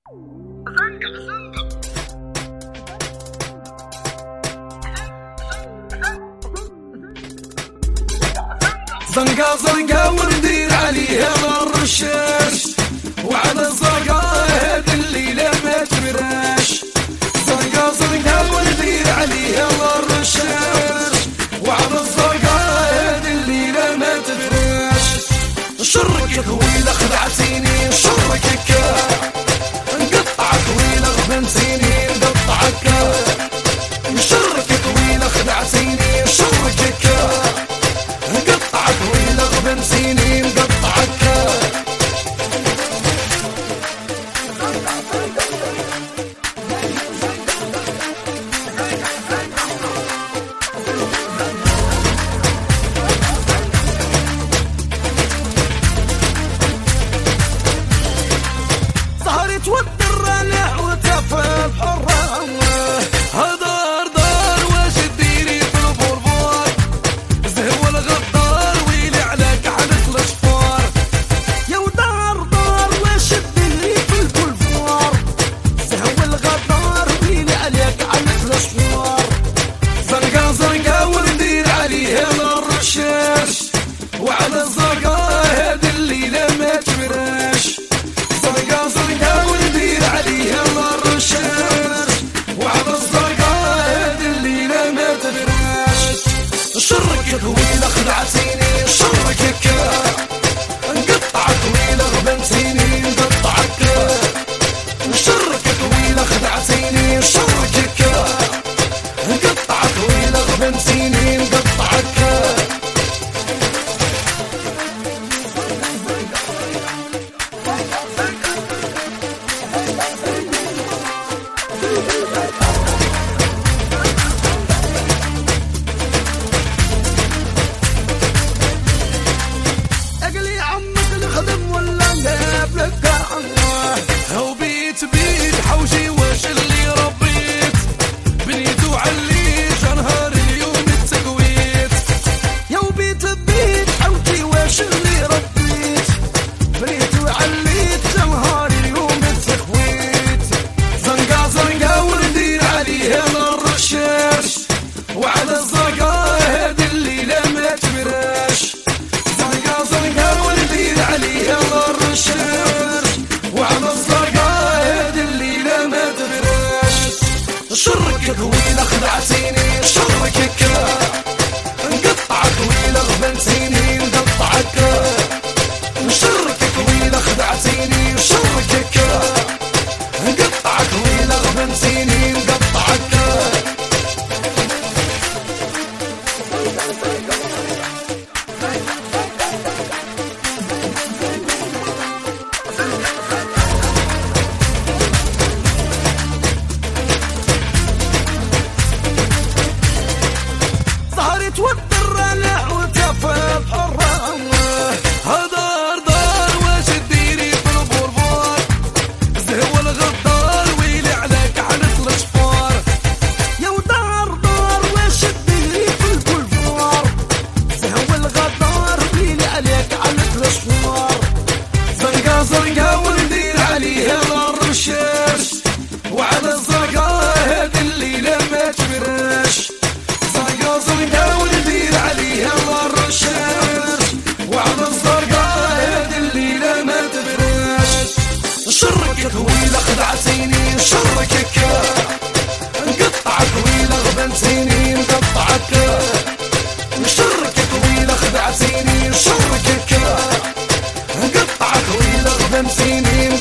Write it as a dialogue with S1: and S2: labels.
S1: زنقة زنقة وندير عليها الرشاش وعلى الزرقاء هاد الليلة ما تبراش. زنقة زنقة وندير عليها الرشاش وعلى الزرقاء هاد الليلة ما تبراش. شرك طويلة خدعتيني شركك نقطعك طويلة غبنتيني نقطعك. شرك طويلة خدعتيني شركك نقطعك طويلة غبنتيني نقطعك. سهرت والدرانع وتفل حرام هدار دار واش ديري في البربور. زهو الغدار ويلي عليك حنت الاشفار. يا ودار دار واش ديري في البلفور. زهو الغدار ويلي عليك حنت الاشفار. زرقا زرقا وندير عليها الرشاش وعلى الزرقاء هاد الليلة ما تبراش. زرقا زرقا وندير عليها الرشاش وعلى الزرقاء هاد الليلة ما تبراش. شرك طويلة خدعتيني شركك نقطعك طويلة غبنتيني نقطعك. شرك طويلة خدعتيني شركك نقطعك طويلة غبنتيني نقطعك. اقلي عمك الخدم ولا ناب لك هو بيت بيت حوجي واش اللي ربيت بنيت وعليت نهار اليوم التقويت. يا بيت بيت حوجي واش اللي ربيت بنيت وعليت نهار اليوم التقويت. زنقة زنقة وندير عليها الرشاش وعلى الزرقاء هاد الليلة ما تبراش. زنقة زنقة وندير عليها الرشاش وعلى الزرقاء هاد الليلة ما تبراش. شرك طويلة خدعتيني شركك نقطعك طويلة غبنتيني نقطعك. شرك طويلة خدعتيني شركك نقطعك طويلة غبنتيني نقطعك. سهرت والدرانع وتفل حرام هدار دار واش ديري في البربور. زهو الغدار ويلي عليك حنت الاشفار. يا ودار دار واش ديري في البلفور. زهو الغدار ويلي عليك حنت الاشفار. زنقة زرقا وندير عليها الرشاش وعلى الزرقاء هاد الليلة ما تبراش. زنقة زرقا وندير عليها الرشاش وعلى الزرقاء هاد الليلة ما تبراش. شرك طويلة خدعتيني شركك نقطعك طويلة غبنتيني نقطعك. شرك طويلة خدعتيني شركك نقطعك طويلة غبنتيني